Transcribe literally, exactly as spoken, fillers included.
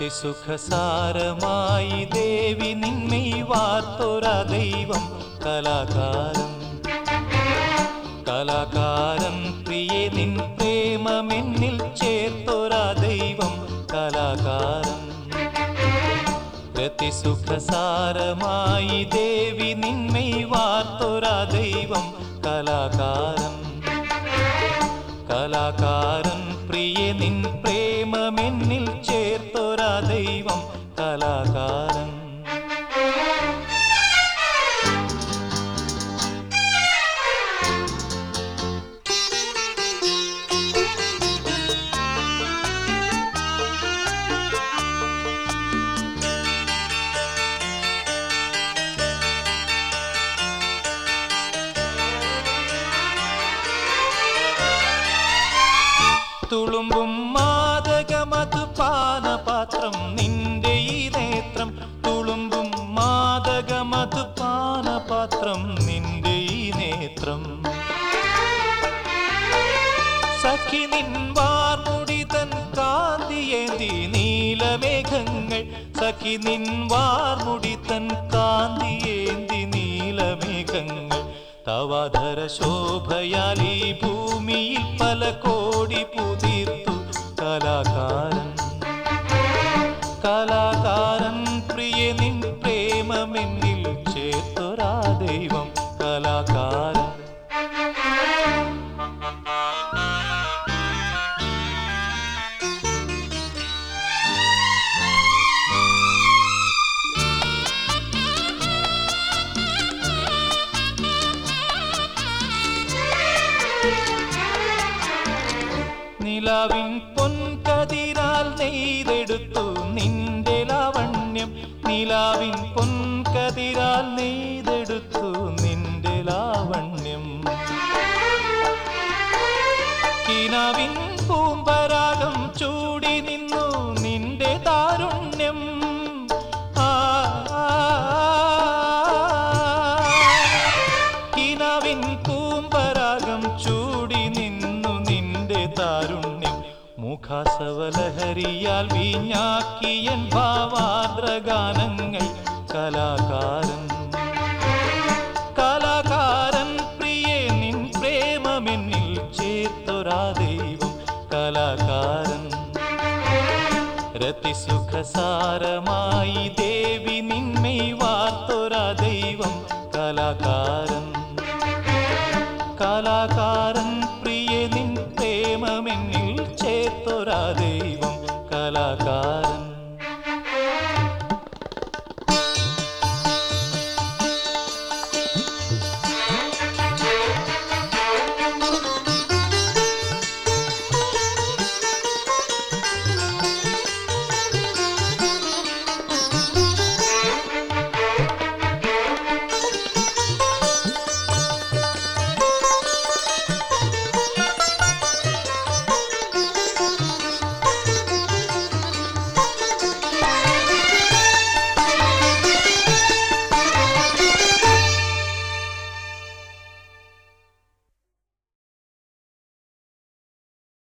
രതിസുഖസാരമായി ദേവി നിന്നെ വാർത്തൊരാ ദൈവം കലാകാരൻ. കലാകാരൻ പ്രിയേ നിൻ പ്രേമമെന്നിൽ ചേർത്തൊരാ ദൈവം കലാകാരൻ. രതിസുഖസാരമായി ദേവി നിന്നെ വാർത്തൊരാ ദൈവം കലാകാരൻ. കലാകാരൻ പ്രിയേ നിൻ പ്രേമമെന്നിൽ ചേർത്തൊരാ ദൈവം കലാകാരൻ. തുളുമ്പും മാദകമധു പാനപാത്രം നിന്റെ ഈ നേത്രം. തുളുമ്പും മാദകമധു പാനപാത്രം നിന്റെ ഈ നേത്രം. സഖി നിൻ വാർമുടി തൻ കാന്തിയേന്തി നീലമേഘങ്ങൾ. സഖി നിൻ വാർമുടി തൻ കാന്തിയേന്തി നീലമേഘങ്ങൾ. തവാധര ശോഭയാൽ ഈ ഭൂമിയിൽ പല കോടി പുതിർത്തു കലാകാരൻ. കലാകാരൻ പ്രിയ നിൻ പ്രേമമെന്നിൽ ചേർത്തൊരാ ദൈവം കലാകാരൻ. നിലാവിൻ പൊൻകതിരാൽ നെയ്തെടുത്തു നിന്റെ ലാവണ്യം. നിലാവിൻ പൊൻകതിരാൽ നെയ്തെടുത്തു നിന്റെ ലാവണ്യം. കിനാവിൻ പൂമ്പരാഗം ചൂടി നിന്നു നിന്റെ താരുണ്യം. കിനാവിൻ പൂമ്പരാഗം ചൂടി നിന്നു നിന്റെ താരുണ്യം. മുഖാസവലഹരിയാൽ വീഞ്ഞാക്കിയൻ ഭാവാദ്രഗാനങ്ങൾ കലാകാരൻ. കലാകാരൻ പ്രിയേ നിൻ പ്രേമമെന്നിൽ ചേർത്തൊരാ ദൈവം കലാകാരൻ. രതിസുഖസാരമായി